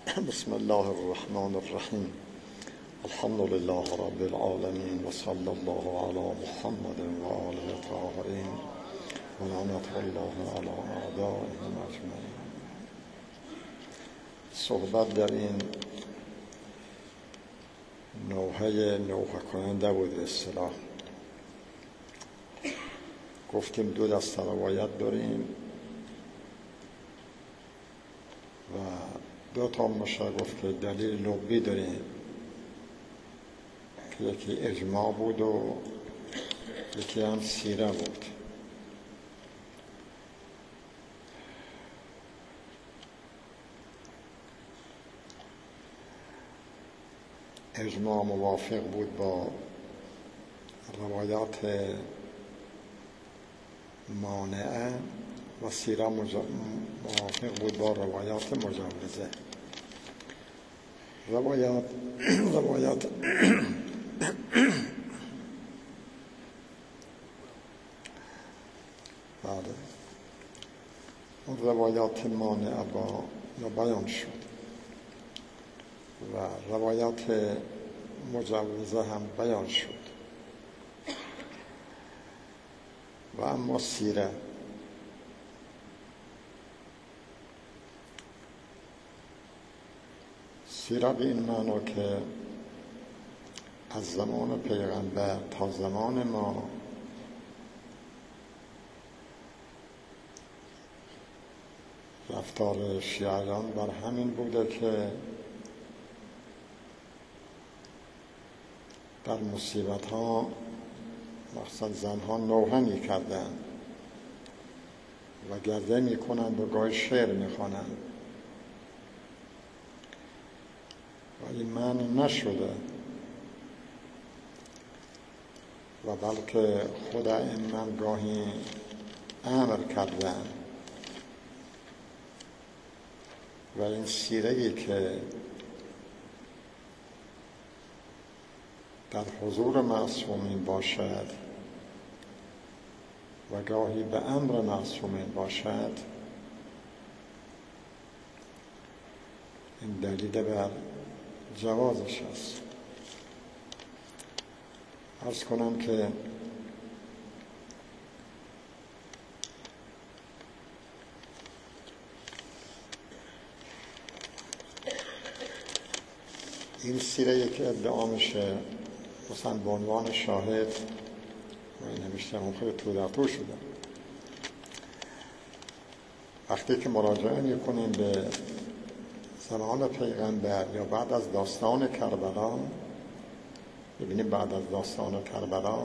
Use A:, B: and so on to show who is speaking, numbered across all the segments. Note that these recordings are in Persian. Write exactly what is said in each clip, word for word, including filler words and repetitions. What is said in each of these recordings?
A: بسم الله الرحمن الرحیم. الحمد لله رب العالمین و صلی الله علی محمد و آله الطاهرین و لعنت الله علی اعدائهم اجمعین. صحبت در این نوحه نوحه کننده بود. به اصطلاح گفتیم دو دسته روایت داریم و دو تا میشه گفت که دلیل لغوی داریم که یکی اجماع بود و یکی هم سیره بود. اجماع موافق بود با روایات مانعه و سیره موافق بود با روایات مجوزه. روایات روایات بله اون روایات مانعه با یا بیان شد و روایات مجوزه هم بیان شد و اما سیره سیره به این معنا که از زمان پیغمبر تا زمان ما رفتار شیعیان بر همین بوده که در مصیبت ها مخصوصا زن ها نوحه می کردن و گرده می کنند و گاهی شعر می خوانند و این معنی نشده و بلکه خود ائمه گاهی امر کردن و این سیره‌ای که در حضور معصومین باشد و گاهی به امر معصومین باشد این دلیل بر جوازش است. عرض کنم که این سیره که ادعا میشه مثلا به عنوان شاهد و این نمیشته هم خیلی تو در تو شده. وقتی که مراجعه میکنیم به زمان پیغمبر یا بعد از داستان کربلا ببینیم بعد از داستان کربلا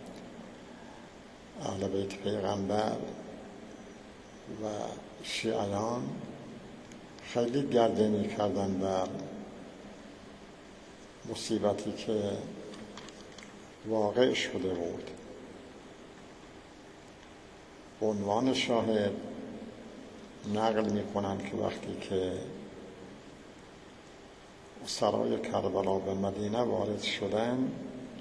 A: اهل بیت پیغمبر و شیعیان خیلی گرده میکردن بر مصیبتی که واقع شده بود. به عنوان شاهد نقل میکنن که وقتی که سرای کربلا به مدینه وارد شدن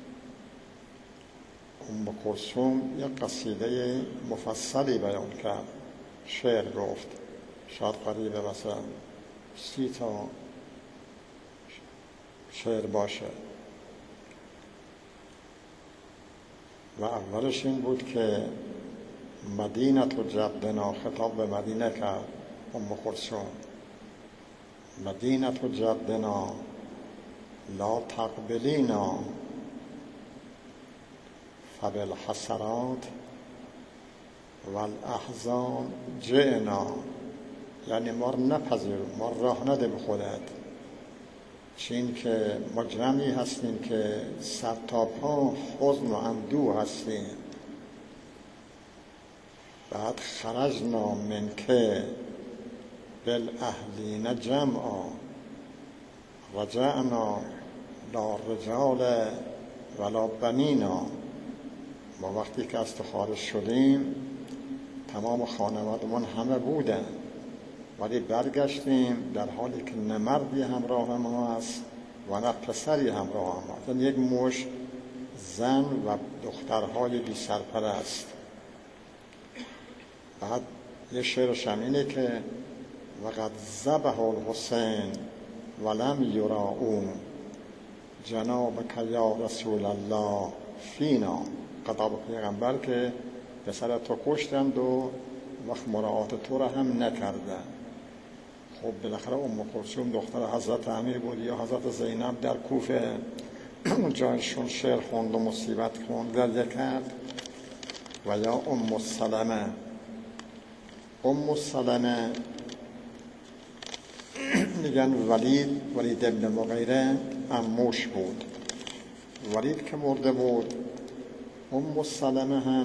A: ام کلثوم یک قصیده مفصلی بیان کرد، شعر گفت، شاید قریب مثلا سی تا شعر باشه و اولش این بود که مدینه تو جدنا، خطاب به مدینه کرد ام کلثوم، مدینه تو جدنا لا تقبلینا فبالحسرات والاحزان جئنا، یعنی ما رو نپذیر، ما راه نده به خودت، چین که ما جمعی هستیم که سر تا پا حزن و اندوه هستیم. بعد خرجنا منکه بالاهلین جمعا رجعنا لا رجال ولا بنینا، ما وقتی که از تو خارج شدیم تمام خانوادمون همه بودن ولی برگشتیم در حالی که نه مردی همراه ما هست و نه پسری همراه ما هست، یک مش زن و دخترهای بی سرپرست. بعد یه شعرش هم اینه که وقد ذبح الحسین ولم یراؤ جنابک یا رسول الله فینا. خطاب پیغمبر که پسر تو کشتند و وقت مراعات تو را هم نکردن. خب بالاخره ام کلثوم دختر حضرت امیر بود یا حضرت زینب در کوفه، جایشون شعر خوند و مصیبت خوند گریه کرد. و یا ام سلمه. ام سلمه میگن ولید ولید ابن مغیره عموش بود. ولید که مرده بود، ام سلمه هم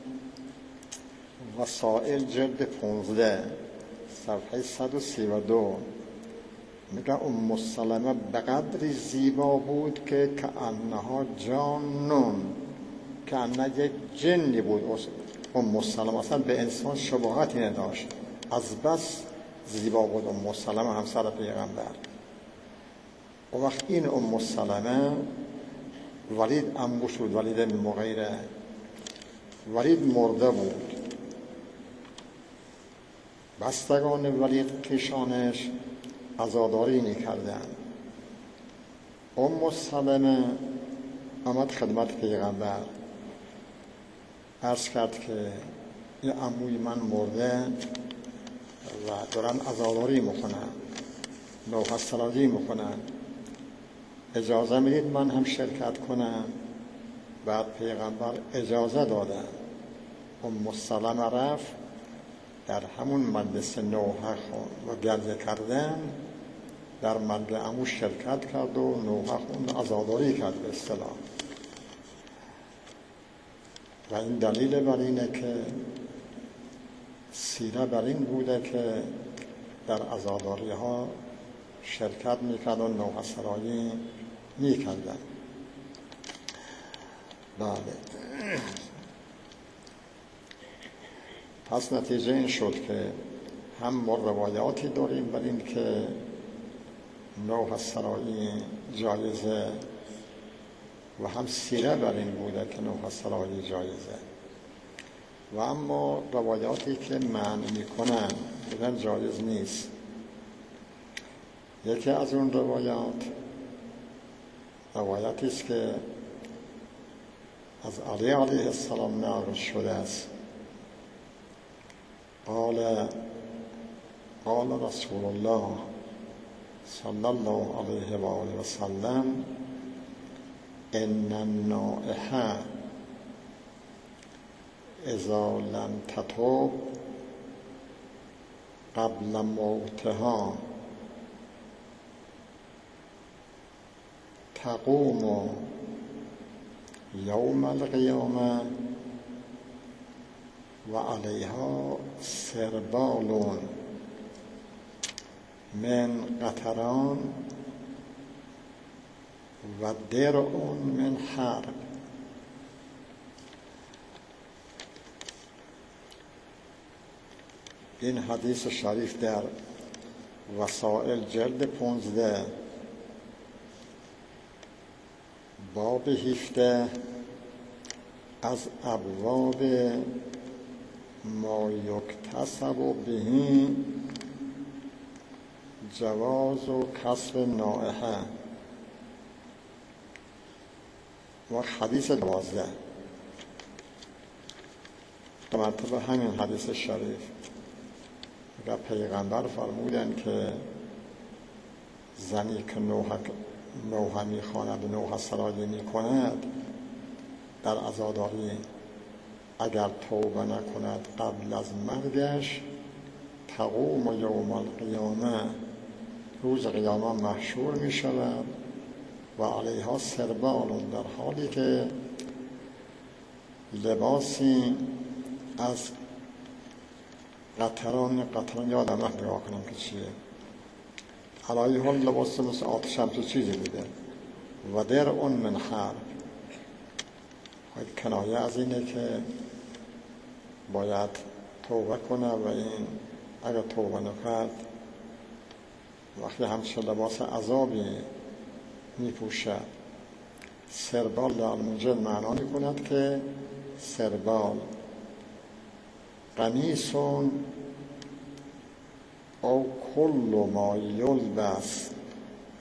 A: وسائل جلد پونزده صفحه صد و سی و دو میگه ام سلمه به قدری زیبا بود که کأنها جانون، کأنها یک جنی بود. ام سلمه اصلا به انسان شباهتی نداشت، از بس زیبا بود ام سلمه همسر پیغمبر. و وقت این ام سلمه ولید عموش بود، ولید بن مغیره. ولید مرده بود، بستگان ولید پیشانش عزاداری می‌کردند. ام سلمه آمد خدمت پیغمبر، عرض کرد که این عموی من مرده و دارن عزاداری میکنن، نوحسرایی میکنن، اجازه میدید من هم شرکت کنم؟ بعد پیغمبر اجازه دادن. ام سلمه رفت در همون مجلس نوحه خوند و گریه کردن، در مرگ عمو شرکت کرد و نوحه خوند، عزاداری کرد به اصطلاح. و این دلیل بر اینه که سیره بر این بوده که در عزاداری ها شرکت میکرد و نوحه سرایی میکردن. بله، پس نتیجه این شد که هم ما روایاتی داریم بر این که نوحه سرایی جایزه و هم سیره بر این بوده که نوحه سرایی جایزه. و اما روایاتی که معنی میکنن بودن جایز نیست. یکی از اون روایات روایتی است که از علی علیه السلام نقل شده است. قال قال رسول الله صلی الله علیه و آله و سلم ان النائحه اذا لم تتوب قبل موتها تقوم یوم القیامه و علیها سربال من قطران و درع من حرب. این حدیث شریف در وسائل جلد پونزده باب هفده از ابواب ما یکتسب به جواز و کسب نائحه و حدیث دوازده مرتبه همین حدیث شریف و پیغمبر فرمودن که زنی که نوحه میخواند و نوحه سرایی میکند در عزاداری اگر توبه نکند قبل از مرگش تقوم یوم القیامه روز قیامت محشور میشود و علیها سربال در حالی که لباسی از قطران قطران یادم رفت نگاه کنم که چیه، علیه حال لباس مثل آتش همچه چیزی بوده و در اون من حرب. کنایه از اینه که باید توبه کنه و این اگر توبه نکرد وقتی همچه لباس عذابی میپوشه. سربال در منجل معنا میکند که سربال قمیسون او کل ما یلبس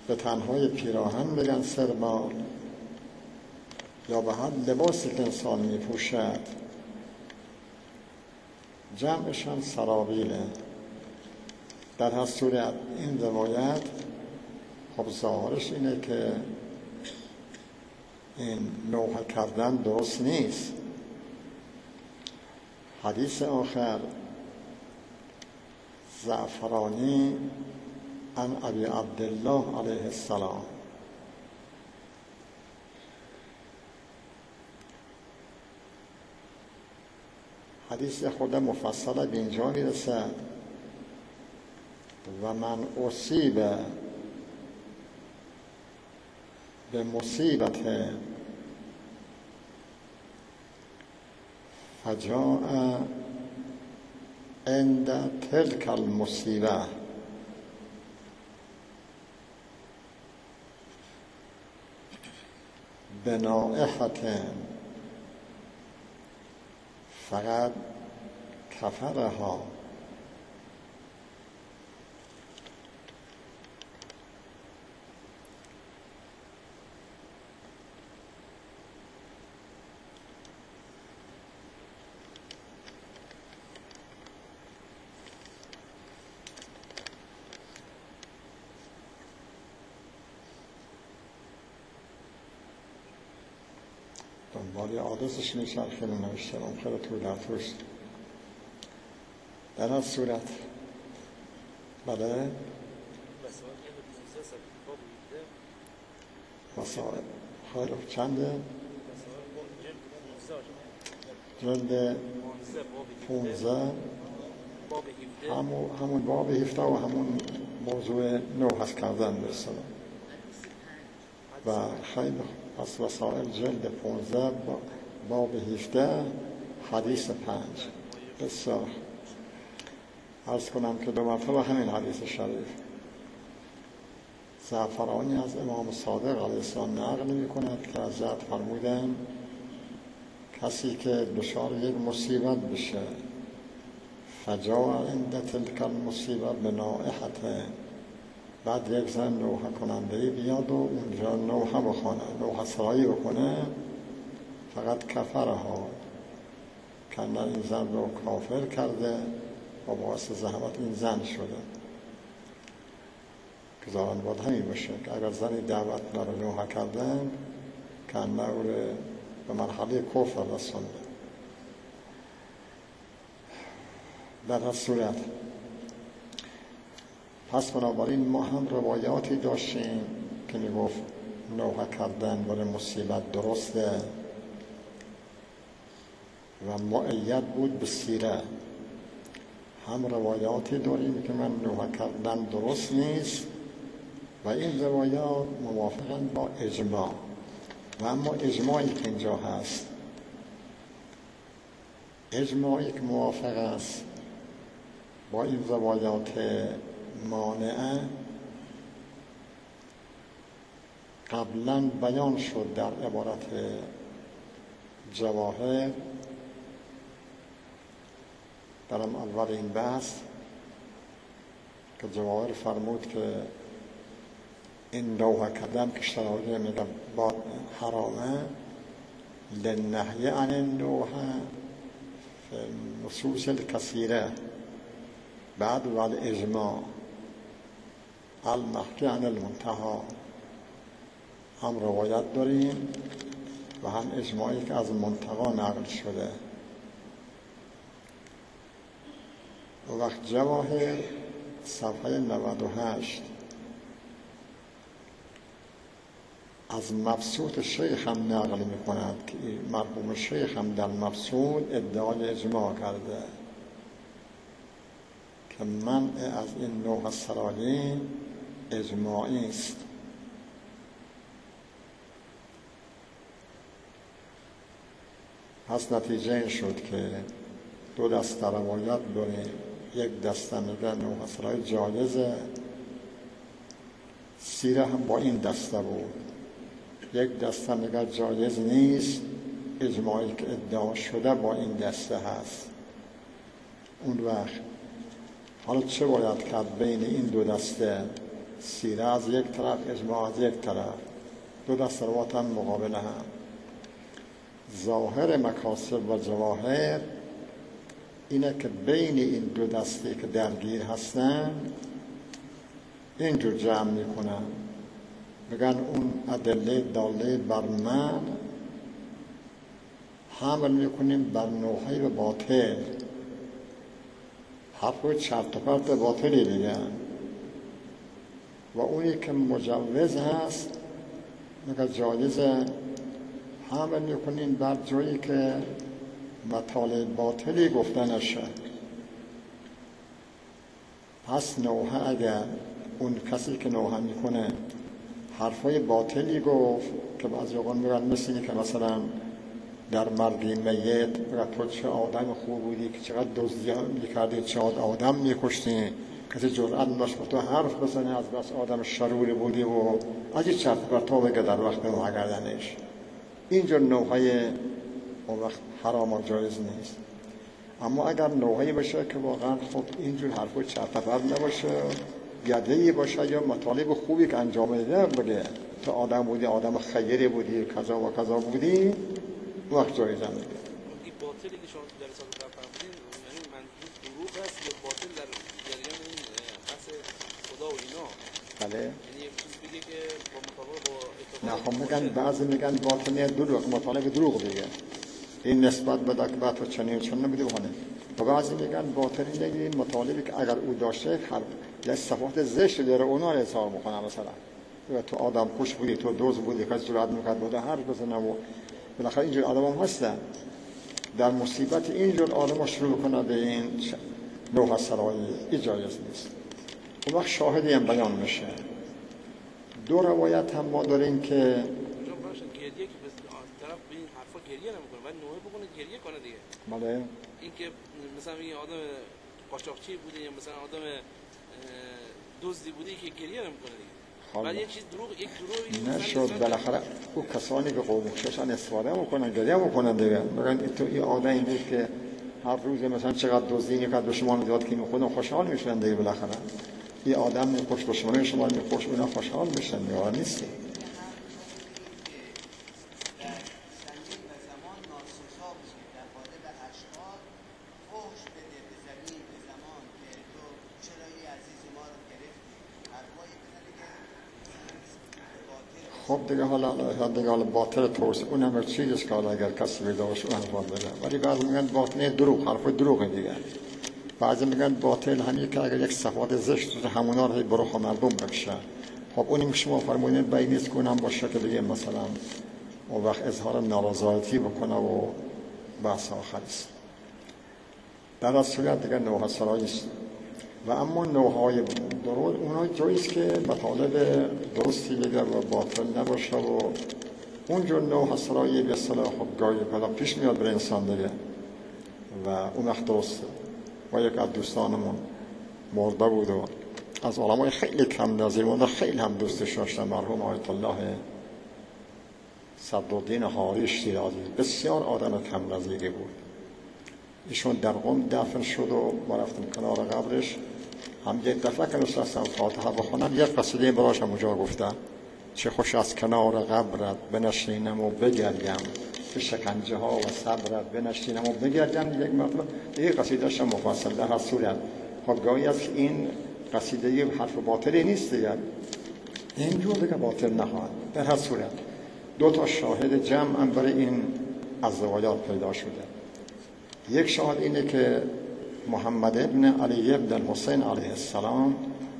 A: به تنهای پیراهن بگن سربال، یا به هر لباسی که انسان می پوشد، جمعش هم سرابیله. در هر صورت این روایت خب ظاهرش اینه که این نوحه کردن درست نیست. حدیث آخر زعفرانی عن ابی عبدالله علیه السلام، حدیث خود مفصل به اینجا میرسد و من اصیب به مصیبت فجاء عند تلك المصیبه بنائحة فقط کفرها دنبالی آدرسش نیشن خیلی نوشتم خیلی طول در توش. در هر صورت بله مسائل خیلی چنده؟ جلد پونزه همون همون باب هفته و همون موضوع نو هست کردن برسه و خیلی پس وسائل جلد پونزه باب هفته حدیث پنج. بسیار عرض کنم که دو مرتبه همین حدیث شریف زعفرانی از امام صادق علیه السلام نقل می کند که حضرت فرمودن کسی که دچار یک مصیبت بشه فجاء عند تلک المصیبه بنائحة، بعد یک زن نوحه کننده بیاد و اونجا نوحه بخونه، نوحه سرایی بکنه، فقط کفرها کنن این زن رو کافر کرده و باعث زحمت این زن شده. که ظاهرا باید همین باشه که اگر زنی دعوت رو نوحه کردن کنن او رو به مرحله کفر رسونده. در هر صورت پس بنابراین ما هم روایاتی داشتیم که میگفت نوحه کردن برای مصیبت درسته و مؤید بود به سیره. هم روایاتی داریم که من نوحه کردن درست نیست و این روایات موافقن با اجماع. و اما اجماعی که اینجا هست، اجماعی که موافق است با این روایات مانعه، قبلا بیان شد در عبارت جواهر درم اول این بحث که جواهر فرمود که این نوحه کردن که شرایط میگه با حرامه لنهی عن النوحه فی نصوص الکثیره بعد و اجماع المحکی عن المنتهی. هم روایت داریم و هم اجماعی که از منتقا نقل شده. و وقت جواهر صفحه نود و هشت از مبسوط شیخ هم نقل می کند که مرحوم شیخ هم در مبسوط ادعای اجماع کرده که منع از این نوع سرایی اجماعی است. پس نتیجه این شد که دو دسته روایت داریم. یک دسته میگه نوع سرایی جایزه، سیره هم با این دسته بود. یک دسته میگه جایز نیست، اجماعی که ادعا شده با این دسته هست. اون وقت حالا چه باید کرد بین این دو دسته؟ سیره از یک طرف، اجماع از یک طرف، دو دست رواتن مقابل هم. ظاهر مکاسب و جواهر اینه که بین این دو دستی که درگیر هستن اینجور جمع میکنن، بگن اون ادله داله بر من حمل میکنیم بر نوحی و باطل، حرف چرت و پرت باطلی دیگن. و اونی که مجوز هست مگر جایزه حمل میکنیم بر جایی که مطالب باطلی گفتنشه. پس نوحه اگر اون کسی که نوحه میکنه حرفای باطلی گفت که بعضی اوقات میگن مثل اینه که مثلا در مرگی میت بگه تو چه آدم خوب بودی که چقدر دزدی میکردی، چه آدم میکشتی، کسی جرأت داشت با تو حرف بزنه، از بس آدم شروری بودی و از این چرت و پرتا بگه در وقت نوحه کردنش. اینجور نوحه اون وقت حرام و جایز نیست. اما اگر نوحه‌ای باشه که واقعا خب اینجور حرفو چرت و پرت نباشه، یاده‌ای باشه یا مطالب خوبی که انجام داده بگه تو آدم بودی، آدم خیری بودی، کذا و کذا بودی، وقت جایزه میگه.
B: این باطلی که شما در رسالت در فرمودین یعنی منظور دروغ است یا باطل در جریان این بحث خدا و اینا؟
A: بله.
B: یعنی یک چیز بگه که با مطابق با
A: نه خب میگن بعضی میگن باطنی دروغ، مطالب دروغ دیگه. این نسبت به دکبت و چنین چون نمیده بخونه. و بعضی میگن باطنی دیگه مطالبی که اگر او داشته هر یک صفات زشت داره اونا رو اظهار میکنه. مثلا تو آدم کش بودی، تو دوز بودی، کسی جرأت میکرد بوده هر بزنه و بالاخره اینجور آدم هم هستن. در مصیبت اینجور آدم ها شروع کنه به این نوحه سرایی، این جایز نیست. اون وقت شاهدی هم بیان میشه. دو روایت هم ما داریم که
B: گریه که طرف به این حرفا گریه نمیکنه ولی نوحه بکنه گریه کنه دیگه.
A: بله.
B: این که مثلا این آدم قاچاقچی بوده یا مثلا آدم دزدی بوده که گریه نمیکنه دیگه. ولی یه چیز دروغ یک دروغی
A: نشد. بالاخره او کسانی که قوم خوششان استفاده میکنن گریه میکنن دیگه. میگن تو این آدمی بود که هر روز مثلا چقدر دزدی میکرد به شما میداد که خودم خوشحال میشن دیگه. بالاخره این آدم میخوش به شما شما میخوش اونا خوشحال میشن دیگه. نیست خب دیگه حالا دیگه حالا باطل توست اون هم چیزی که اگر کسی بداش اون هم بده. ولی بعضی میگن باطل دروغ، حرف دروغ دیگه. بعضی میگن باطل همین که اگر یک صفات زشت همونا رو به روح مردم بکشه. خب اونی شما فرمودین بینیست کنم باشه که دیگه مثلا اون وقت اظهار نارضایتی بکنه و بحث آخر است. در از صورت دیگه نوحه سرایی است. و اما نوحه‌های درست اونها جاییست که مطالب درستی بگه و باطل نباشه و اونجور نوحه سرایی به اصطلاح خب گاهی پیدا پیش میاد برای انسان دیگه و اون وقت درسته. و یک از دوستانمون مرده بود و از علمای خیلی کم نظیر و خیلی هم دوستش داشتن، مرحوم آیت الله صدرالدین حاری شیرازی، بسیار آدم کم نظیری بود. ایشون در قم دفن شد و ما رفتیم کنار قبرش. هم یک دفعه که نشستم فاتحه بخونم یک قصیده براش هم اونجا گفتم چه خوش از کنار قبرت بنشینم و بگریم، به شکنجه ها و صبرت بنشینم و بگریم. یک مرتبه یک قصیده شم مفصل در هر صورت. خب گاهی از این قصیده حرف باطلی نیست دیگر، اینجور دیگه باطل نخواهد. در هر صورت دو تا شاهد جمع هم برای این از روایات پیدا شده. یک شاهد اینه که محمد ابن علی ابن الحسین علیه السلام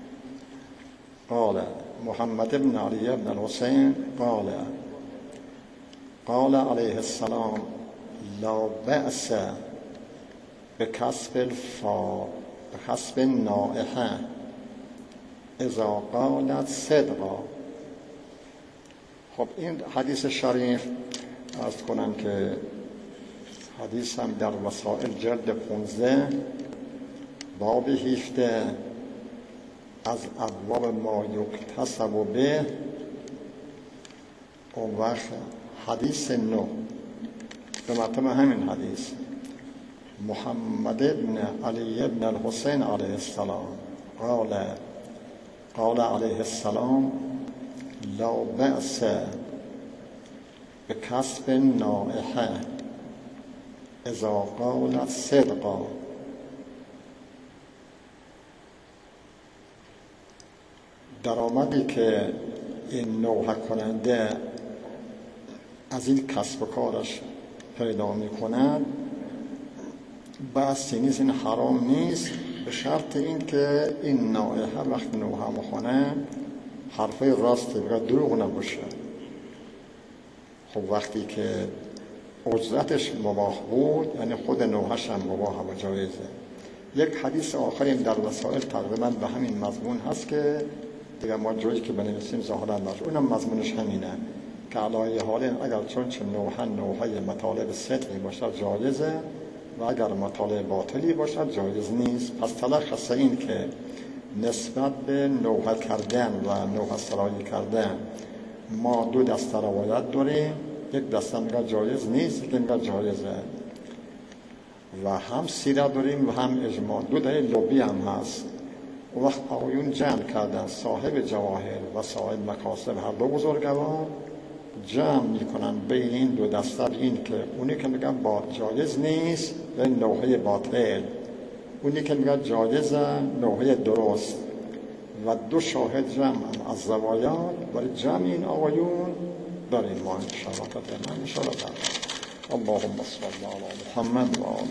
A: قال محمد ابن علی ابن الحسین قال قال علیه السلام لا بأس بکسب الفا بکسب النائحه اذا قالت صدقا. خب این حدیث شریف عرض کنم که حدیث هم در وسائل جلد پانزده باب هفده از ابواب ما یکتسب به اون وقت حدیث نو به مرتبه همین حدیث محمد ابن علی ابن الحسین علیه السلام قال قال علیه السلام لا بأس بکسب نائحه اذا قالت صدقا. درآمدی که این نوحه کننده از این کسب و کارش پیدا می کند بس نیست، این حرام نیست، به شرط این که این نائحه وقت نوحه میخونه حرفای راسته بگه، دروغ نباشه. خب وقتی که اجرتش مباح بود یعنی خود نوحه‌ش هم مباح و جایزه. یک حدیث آخری در وسائل تقریبا به همین مضمون هست که دیگه ما جایی که بنویسیم ظاهرا نشه، اونم مضمونش همینه که علیه حال اگر چون چه نوحه نوحه مطالب صدقی باشد جایزه و اگر مطالب باطلی باشد جایز نیست. پس تلخص این که نسبت به نوحه کردن و نوحه سرایی کردن ما دو دسته روایت داریم، یک دسته میگه جایز نیست، یک میگه جایزه، و هم سیره داریم و هم اجماع. دو دلیل لبی هم هست. و وقت آقایون جمع کردن صاحب جواهر و صاحب مکاسب هر دو بزرگوار جمع میکنن بین این دو دسته، این که اونی که میگن با جایز نیست به نوحه باطل، اونی که میگن جایزه نوحه درست، و دو شاهد جمع از زوایات برای جمع این آقایون داریم ما انشاءالله. انشاءالله اللهم صل علی محمد و آل